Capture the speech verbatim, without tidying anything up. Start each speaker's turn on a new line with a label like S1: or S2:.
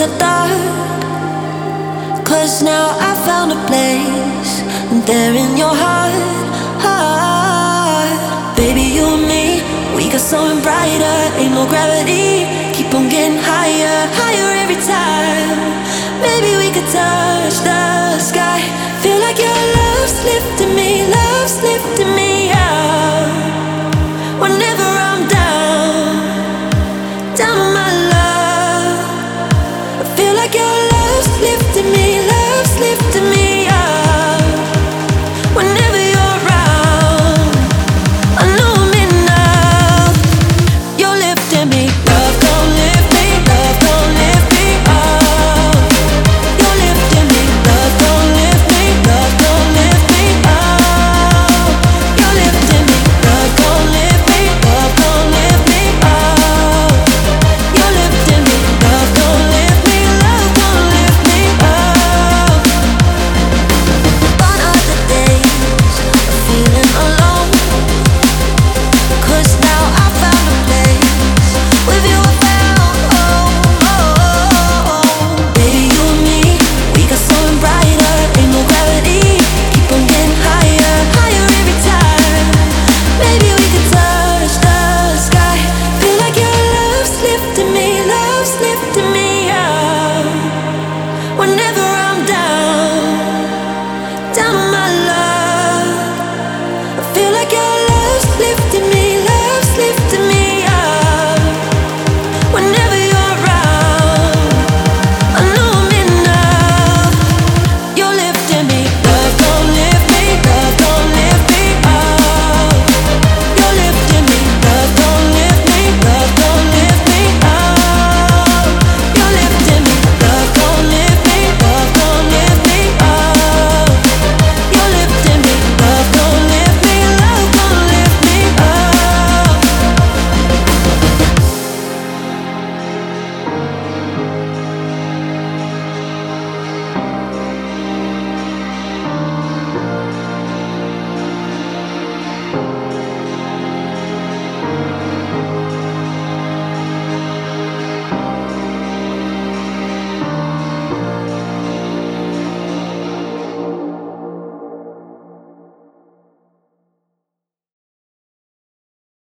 S1: the dark. 'Cause now I found a place there in your heart, heart. Baby, you and me, we got something brighter. Ain't no gravity, keep on getting higher, higher every time. Maybe we could touch the sky. Feel like your love's lifting me, love's lifting me up. Whenever I'm down, down on my